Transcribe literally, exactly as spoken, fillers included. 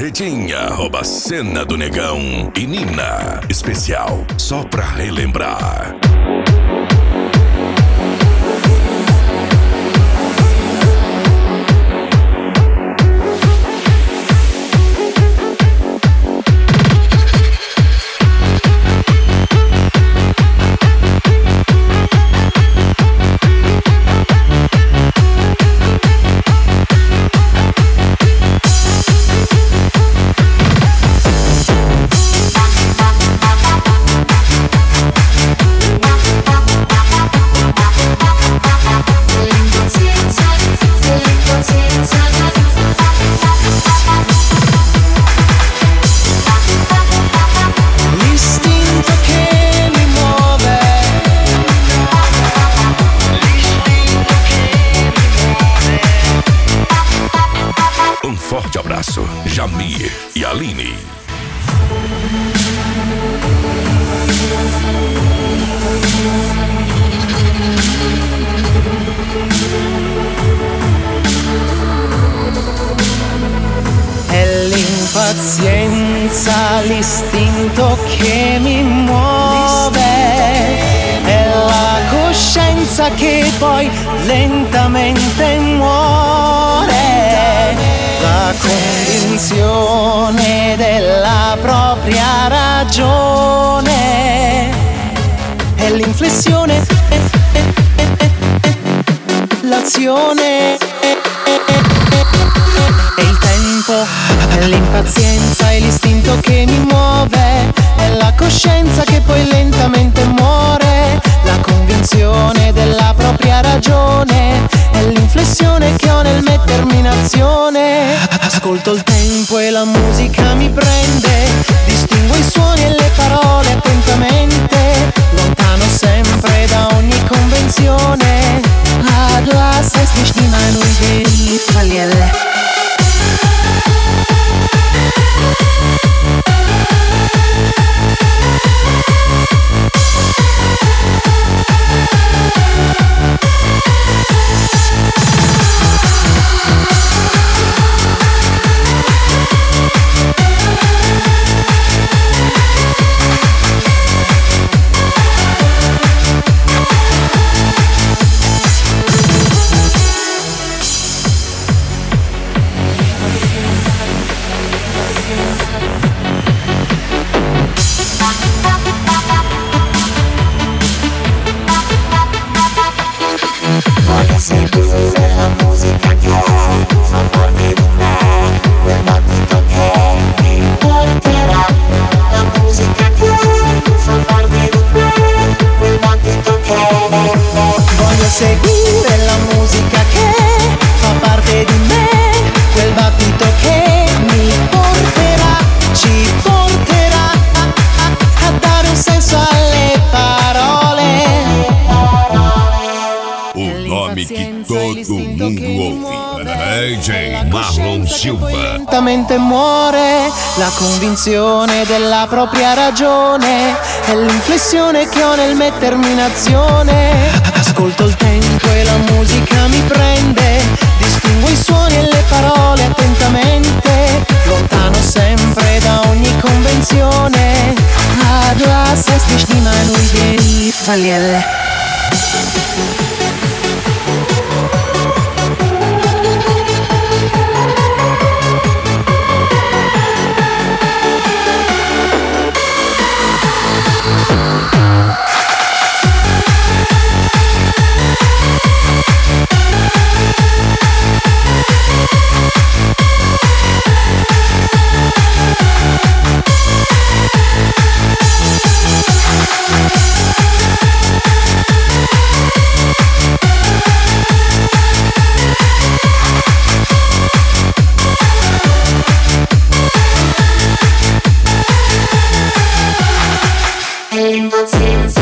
Ritinha, arroba Cena do Negão e Nina, especial, só pra relembrar. Forte abraço, Jamir e Aline. È l'impazienza, l'istinto che mi muove, è la coscienza che poi lentamente muore. La convinzione della propria ragione è l'inflessione, l'azione è il tempo, è l'impazienza, è l'istinto che mi muove, è la coscienza che poi lentamente muore. La convinzione della propria ragione è l'inflessione che ho nel mettermi in azione. Ascolto il tempo e la musica mi prende, distingo i suoni e le parole attentamente, lontano sempre da ogni convenzione. Ah, du hast es nicht in ein Unbelief verliere. Seguire la musica che fa parte di me, quel battito che mi porterà. La musica che fa parte di me, quel battito che voglio seguire la musica che fa parte di me, quel battito che mi porterà, ci porterà a, a, a dare un senso alle parole. O nome que todo mundo ouve. D J Marlon Silva. Lentamente muore la convinzione della propria ragione, è l'inflessione che ho nel mettermi in azione. Ascolto il tempo e la musica mi prende, distingo i suoni e le parole attentamente, lontano sempre da ogni convenzione. Ah, du hast es nicht in ein Unbelief verliere. Senza